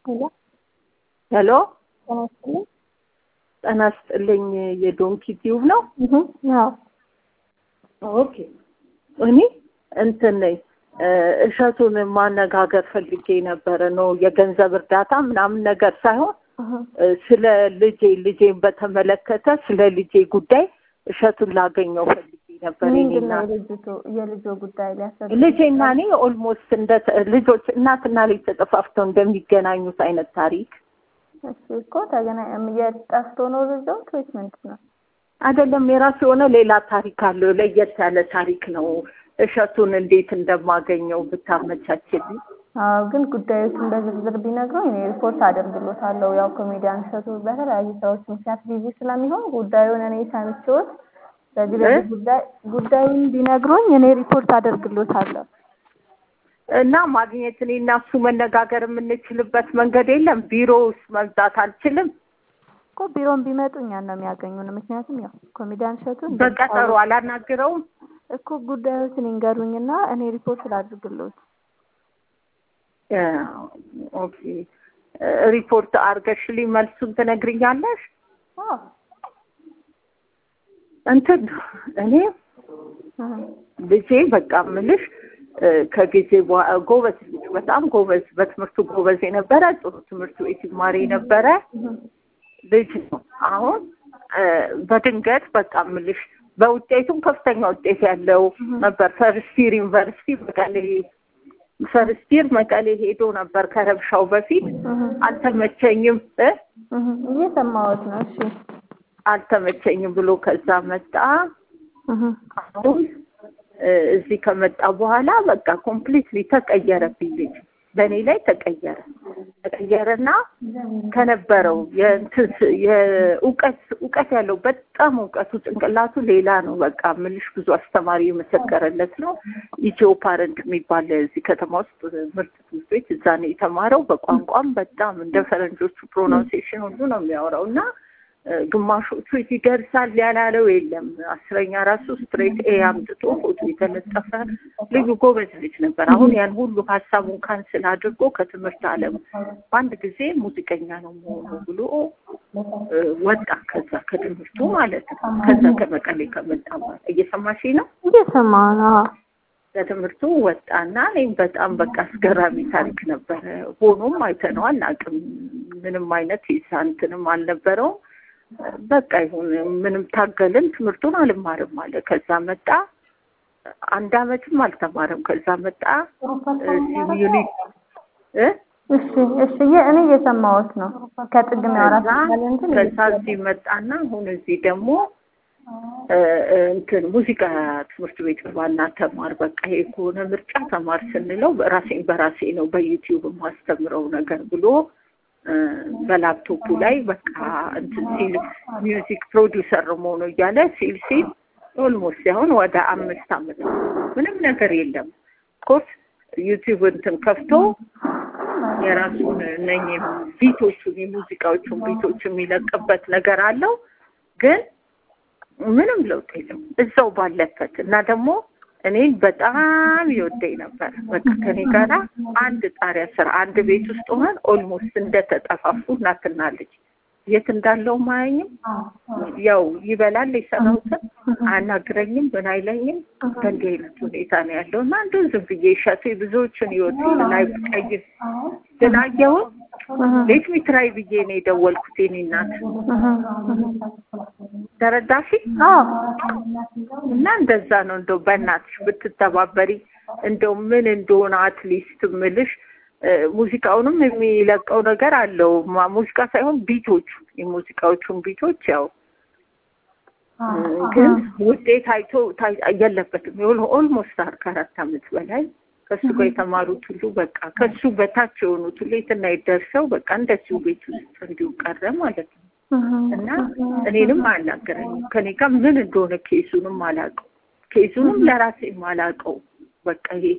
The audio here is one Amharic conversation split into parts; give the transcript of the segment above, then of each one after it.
ሄሎ ሄሎ ተመስገን ጤና ይስጥልኝ የዶንኪ ቲዩብ ነው? አዎ ኦኬ እኔ እንትን ነኝ እሸቱን ማነጋገር ፈልጌ ነበር ነው የገንዘብ እርዳታ ምናምን ነገር ሳይሆን ስለ ልጄን በተመለከተ ስለ ልጄ ጉዳይ እሸቱን ላገኘው ፈልጌ ነበር። ምንድን ነው የልጆ ጉዳይ ሊያሰብ ልጄና እኔ ኦልሞስት እንደ ልጆች እናትና ልጅ ተጠፋፍተው እንደሚገናኙት አይነት ታሪክ እኮ የጠፍቶ ነው ልጆች ወይስ ምንድን ነው? አይደለም የራሱ የሆነ ሌላ ታሪክ አለው። ለየት ያለ ታሪክ ነው። እሸቱን እንዴት እንደማገኘው ብታመቻችልኝ። አዎ ግን ጉዳዮችን በዝርዝር ቢነግሩኝ እኔ ሪፖርት አደርግሎታለሁ። ያው ኮሜዲያን እሸቱ በተለያዩ ሰዎች ምክንያት ቢዚ ስለሚሆን ጉዳዩን እኔ ሰምቼዎት በዚህ ጉዳዩን ቢነግሩኝ እኔ ሪፖርት አደርግሎታለሁ። እና ማግኘት እኔና እሱ መነጋገር የምንችልበት መንገድ የለም? ቢሮውስ መምጣት አልችልም? እኮ ቢሮን ቢመጡ እኛን ነው የሚያገኙን። ምክንያቱም ያው ኮሜዲያን እሸቱ በቀጠሮ አላናግረውም እኮ ጉዳዮችን ይንገሩኝና እኔ ሪፖርት ላድርግሎት። ኦኬ ሪፖርት አድርገሽልኝ መልሱን ትነግሪኛለሽ? አዎ እንትን እኔ ልጄ በቃ የምልሽ ከጊዜ ጎበዝ ልጅ በጣም ጎበዝ በትምህርቱ ጎበዝ የነበረ ጥሩ ትምህርት ቤት ይማር የነበረ ልጅ ነው። አሁን በድንገት በቃ የምልሽ በውጤቱም ከፍተኛ ውጤት ያለው ነበር። ፈርስት ይር ዩኒቨርሲቲ መቀሌ ሄዶ ነበር ከረብሻው በፊት። አልተመቸኝም እየሰማሁት ነው። እሺ አልተመቸኝም ብሎ ከዛ መጣ። አሁን እዚህ ከመጣ በኋላ በቃ ኮምፕሊትሊ ተቀየረብኝ። ልጅ በእኔ ላይ ተቀየረና ከነበረው የእውቀት ያለው በጣም እውቀቱ ጭንቅላቱ ሌላ ነው። በቃ ምልሽ ብዙ አስተማሪ የመሰከረለት ነው። ኢትዮ ፓረንት የሚባል እዚህ ከተማ ውስጥ ምርጥ ትምህርት ቤት እዛ ነው የተማረው። በቋንቋም በጣም እንደ ፈረንጆቹ ፕሮናንሴሽን ሁሉ ነው የሚያወራው እና ግማሾቹ ይደርሳል ያላለው የለም። 10ኛ ራሱ ስትሬት ኤ አምጥቶ ፎቶ የተለጠፈ ልዩ ጎበዝ ልጅ ነበር። አሁን ያን ሁሉ ሀሳቡን ካንስል አድርጎ ከትምህርት ዓለም በአንድ ጊዜ ሙዚቀኛ ነው መሆኑ ብሎ ወጣ። ከዛ ከትምህርቱ ማለት ነው። ከዛ ከመቀሌ ከመጣ እየሰማሽ ነው? እየሰማሁ ነው። ከትምህርቱ ወጣና እኔም በጣም በቃ አስገራሚ ታሪክ ነበረ። ሆኖም አይተነዋል። አቅም ምንም አይነት ይሳንትንም አልነበረውም። በቃ ይሁን ምንም ታገልን። ትምህርቱን አልማርም አለ። ከዛ መጣ። 1 አመትም አልተማረም። ከዛ መጣ ሲቪሊ እሺ እኔ እየሰማሁት ነው። ከጥግም ያወራል እንጂ ከዛ እዚህ መጣና አሁን እዚህ ደግሞ እንትን ሙዚቃ ትምህርት ቤት ዋና ተማር። በቃ ይሄ ከሆነ ምርጫ ተማር ስንለው በራሴ ነው በዩቲዩብ ማስተምረው ነገር ብሎ በላፕቶፑ ላይ በቃ እንትን ሲል ሚውዚክ ፕሮዲውሰር መሆኑ እያለ ሲል ኦልሞስት አሁን ወደ 5 አመት ምንም ነገር የለም። ኮርስ ዩቲዩብ እንትን ከፍቶ የራሱን ቢቶቹን የሙዚቃዎቹን ቢቶች የሚለቅበት ነገር አለው። ግን ምንም ለውጥ የለም እዛው ባለበት እና ደግሞ እኔን በጣም ይወደኝ ነበር። በቃ ከኔ ጋራ አንድ ጣሪያ ስር አንድ ቤት ውስጥ ሆነን ኦልሞስት እንደተጠፋፉ እናትና ልጅ የት እንዳለው ማየኝም ያው ይበላል የሰራሁትን አናግረኝም ምን አይለኝም። በእንዲህ አይነት ሁኔታ ነው ያለው እና እንደው ዝም ብዬ እሸቱ ብዙዎችን ይወጡ ላይ ቀይር ስላየው ሌት ሚ ትራይ ብዬ ነው የደወልኩት። የኔ እናት ተረዳሽ? እና እንደዛ ነው። እንደው በእናትሽ ብትተባበሪ እንደው ምን እንደሆነ አትሊስት ምልሽ ሙዚቃውንም የሚለቀው ነገር አለው። ሙዚቃ ሳይሆን ቢቶቹ የሙዚቃዎቹን ቢቶች ያው ግን ውጤት አይቶ የለበትም። ኦልሞስት 4 አመት በላይ ከሱ ጋር የተማሩት ሁሉ በቃ ከሱ በታች የሆኑት ሁሉ የትና ይደርሰው በቃ እንደዚሁ ቤት ውስጥ እንዲሁ ቀረ ማለት ነው። እና እኔንም አልናገረኝም። ከኔ ጋር ምን እንደሆነ ኬሱንም ለራሴም አላውቀው። በቃ ይሄ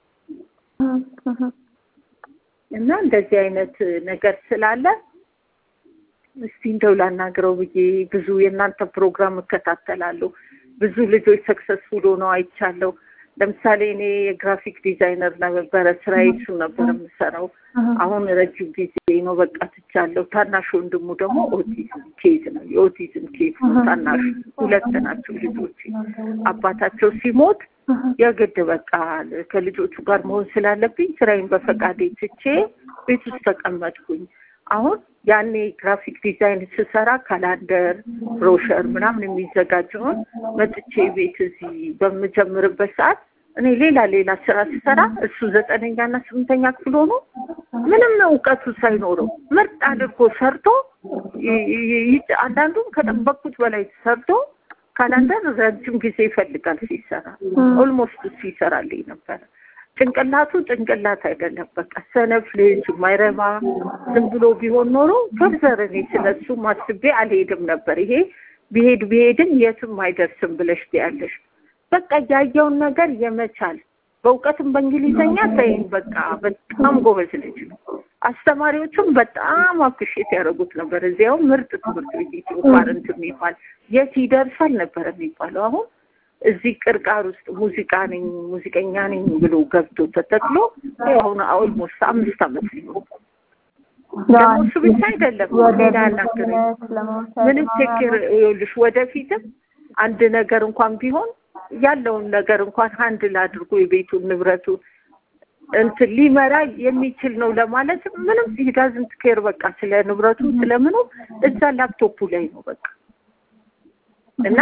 እና እንደዚህ አይነት ነገር ስላለ እስቲ እንደው ላናግረው ብዬ ብዙ የእናንተ ፕሮግራም እከታተላለሁ። ብዙ ልጆች ሰክሰስፉል ሆነው አይቻለሁ። ለምሳሌ እኔ የግራፊክ ዲዛይነር ነበር ስራዬ እሱ ነበር የምሰራው አሁን ረጅም ጊዜ ነው በቃ ትቻለሁ ታናሽ ወንድሙ ደግሞ ኦቲዝም ኬዝ ነው የኦቲዝም ኬዝ ታናሽ ሁለት ናቸው ልጆች አባታቸው ሲሞት የግድ በቃ ከልጆቹ ጋር መሆን ስላለብኝ ስራዬን በፈቃዴ ትቼ ቤት ውስጥ ተቀመጥኩኝ አሁን ያኔ ግራፊክ ዲዛይን ስሰራ ካላንደር ብሮሸር ምናምን የሚዘጋጀውን መጥቼ ቤት እዚህ በመጀመርበት ሰዓት እኔ ሌላ ስራ ስሰራ እሱ 9ኛ እና 8ኛ ክፍል ሆኖ ምንም ዕውቀቱ ሳይኖረው ምርጥ አድርጎ ሰርቶ አንዳንዱም ከጠበቅኩት በላይ ሰርቶ ካላንደር ረጅም ጊዜ ይፈልጋል ሲሰራ ኦልሞስት ሲሰራልኝ ነበር ጭንቅላት አይደለም በቃ ሰነፍ ልጅ ማይረባ ዝም ብሎ ቢሆን ኖሮ ከብዘር እኔ ስለሱ ማስቤ አልሄድም ነበር ይሄ ቢሄድም የትም አይደርስም ብለሽ ትያለሽ በቃ ያየውን ነገር የመቻል በእውቀትም በእንግሊዘኛ ሳይን በቃ በጣም ጎበዝ ልጅ ነው አስተማሪዎቹም በጣም አፕሪሺየት ያደርጉት ነበር እዚያው ምርጥ ትምህርት ቤት ፓረንት የሚባል የት ይደርሳል ነበር የሚባለው አሁን እዚህ ቅርቃር ውስጥ ሙዚቀኛ ነኝ ብሎ ገብቶ ተተክሎ አሁን ኦልሞስት 5 አመት ነው ደግሞ እሱ ብቻ አይደለም ሌላ ነገር ምንም ችግር ይኸውልሽ ወደፊትም አንድ ነገር እንኳን ቢሆን ያለውን ነገር እንኳን ሃንድል አድርጎ የቤቱን ንብረቱ እንትን ሊመራ የሚችል ነው ለማለት ምንም ዳዝንት ኬር በቃ ስለ ንብረቱ ስለምኑ እዛ ላፕቶፑ ላይ ነው በቃ እና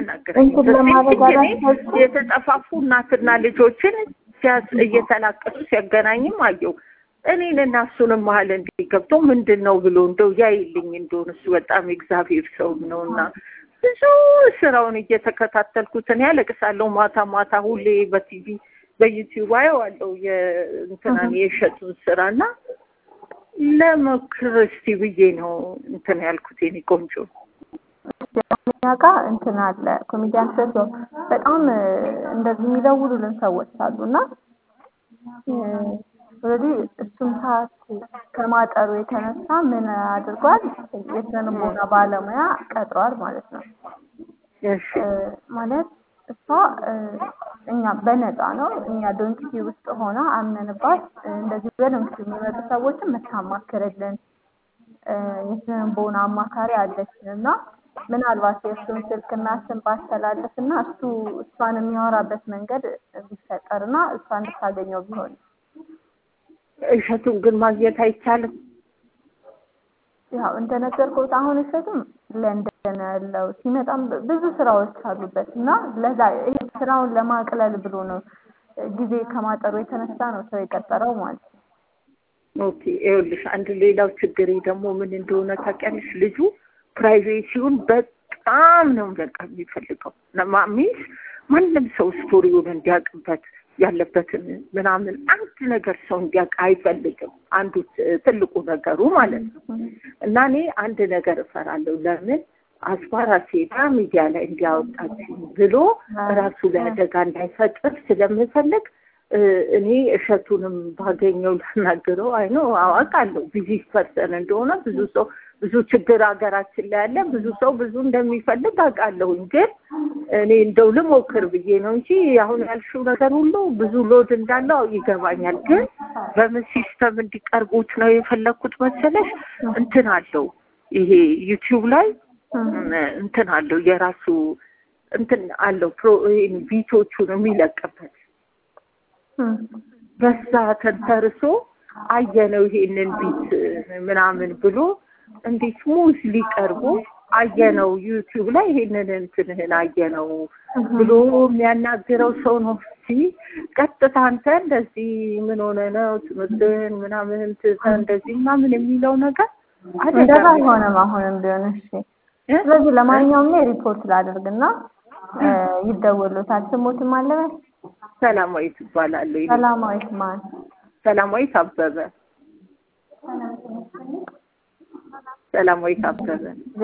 የተጠፋፉ እናትና ልጆችን እየተላቀሱ ሲያገናኝም አየው እኔና እሱንም መሀል እንዲገብቶ ምንድነው ብሎ እንደው ያይልኝ እንደሆነ እሱ በጣም እግዚአብሔር ሰው ነውና ብዙ ስራውን እየተከታተልኩት እኔ ያለቅሳለሁ ማታ ሁሌ በቲቪ በዩቲዩብ አየዋለሁ የእንትናን የሸቱን ስራና ለሞክር እስቲ ብዬ ነው እንትን ያልኩት የኔ ቆንጆ ያጋ እንትን አለ ኮሜዲያን ሰው በጣም እንደዚህ የሚደውሉልን ሰዎች አሉና ስለዚህ እሱም ሰዓት ከማጠሩ የተነሳ ምን አድርጓል የስነልቦና ባለሙያ ቀጥሯል ማለት ነው እሺ ማለት እሷ እኛ በነፃ ነው እኛ ዶንኪ ውስጥ ሆና አምነንባት እንደዚህ በደንብ የሚመጡ ሰዎችን መታማከረልን የስነልቦና አማካሪ አለችንና ምናልባት የእሱን ስልክና ስም ባስተላለፍና እሷን የሚያወራበት መንገድ ቢፈጠርና እሷን እንድታገኘው ቢሆን እሸቱን ግን ማግኘት አይቻልም ያው እንደነገርኩት አሁን እሸቱም ለንደን ያለው ሲመጣም ብዙ ስራዎች አሉበትና ለዛ ስራውን ለማቅለል ብሎ ነው ጊዜ ከማጠሩ የተነሳ ነው ሰው የቀጠረው ማለት ነው ኦኬ ይኸውልሽ አንድ ሌላው ችግር ደግሞ ምን እንደሆነ ታውቂያለሽ ልጁ ፕራይቬሲውን በጣም ነው በቃ የሚፈልገው ለማሚስ ማንም ሰው ስቶሪውን እንዲያውቅበት ያለበትን ምናምን አንድ ነገር ሰው እንዲያውቅ አይፈልግም አንዱ ትልቁ ነገሩ ማለት ነው እና እኔ አንድ ነገር እፈራለሁ ለምን አስፋራሴ ሚዲያ ላይ እንዲያወጣችሁ ብሎ ራሱ ላይ አደጋ እንዳይፈጥር ስለምፈልግ እኔ እሸቱንም ባገኘው ለናገረው አይኖ አውቃለሁ ቢዚ ፐርሰን እንደሆነ ብዙ ችግር ሀገራችን ላይ ያለ ብዙ ሰው ብዙ እንደሚፈልግ አውቃለሁ ግን እኔ እንደው ልሞክር ብዬ ነው እንጂ አሁን ያልሽው ነገር ሁሉ ብዙ ሎድ እንዳለው ይገባኛል ግን በምን ሲስተም እንዲቀርቡት ነው የፈለኩት መሰለሽ እንትን አለው ይሄ ዩቲዩብ ላይ እንትን አለው የራሱ እንትን አለው ቪዲዮቹን የሚለቅበት በዛ ተንተርሶ አየነው ይሄንን ቢት ምናምን ብሎ እንዴት ሙዝ ሊቀርቡ አየነው ዩቲዩብ ላይ ይሄንን እንትንህን አየነው ብሎ የሚያናግረው ሰው ነው ቀጥታ አንተ እንደዚህ ምን ሆነ ነው ትምህርትን ምናምን እንደዚህ ምናምን የሚለው ነገር እንደዛ ሆነም አሁንም ቢሆን እሺ ስለዚህ ለማንኛውም ላይ ሪፖርት ላድርግና ይደወሉታል ስሞትም አለ ሰላማዊት ይባላል ሰላማዊት ማን ሰላማዊት አበበ ሰላማዊት አበበ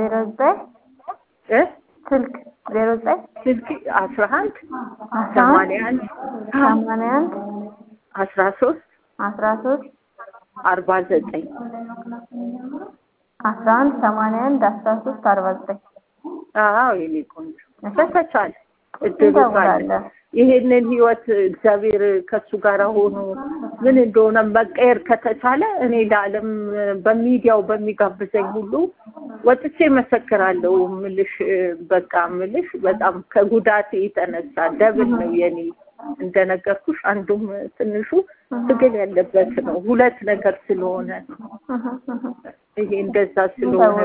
09 ስልክ 09 ስልክ 11 81 81 13 49 11 81 13 49 አዎ የኔ ቆንጆ ተቻለ እድሉ ካለ ይሄንን ህይወት እግዚአብሔር ከሱ ጋር ሆኖ ምን እንደሆነ መቀየር ከተቻለ እኔ ለዓለም በሚዲያው በሚጋብዘኝ ሁሉ ወጥቼ መሰክራለሁ። ምልሽ በቃ ምልሽ በጣም ከጉዳቴ የተነሳ ደብል ነው የኔ እንደነገርኩሽ አንዱም ትንሹ ትግል ያለበት ነው ሁለት ነገር ስለሆነ ይሄ እንደዛ ስለሆነ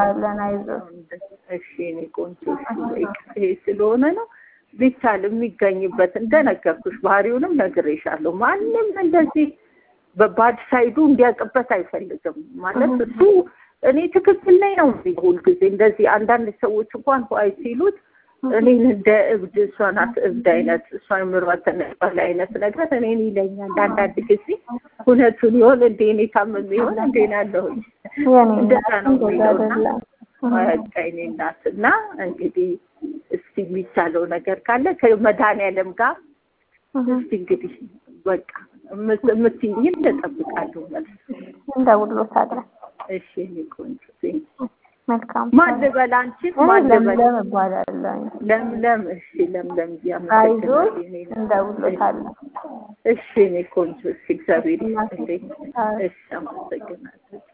እሺ እኔ ቆንጆ ይሄ ስለሆነ ነው ቢቻል የሚገኝበት እንደነገርኩሽ ባህሪውንም ነግሬሻለሁ። ማንም እንደዚህ በባድ ሳይዱ እንዲያውቅበት አይፈልግም ማለት እሱ እኔ ትክክል ላይ ነው ሁሉ ጊዜ እንደዚህ አንዳንድ ሰዎች እንኳን ሆይ ሲሉት እኔን እንደ እብድ እሷ ናት እብድ አይነት እሷ ምርዋተን አይነት ነገር እኔን ይለኛል አንዳንድ ጊዜ እውነቱን ይሆን እንደ እኔ ታመም ይሆን እንደ ናለው እንደዛ ነው የሚለውና አይኔ እናትና እንግዲህ እስቲ የሚቻለው ነገር ካለ ከመድኃኒዓለም ጋር እስቲ እንግዲህ በቃ ምትይኝ ተጠብቃለሁ ማለት እንደውሎታለን። እሺ ቆንጆ መልካም ማለበል አንቺ ማለበል ለምለም ለምለም እሺ ለምለም አይዞሽ እንደውሎታለን። እሺ ቆንጆ እግዚአብሔር ይመስገን። እሺ አመሰግናለሁ።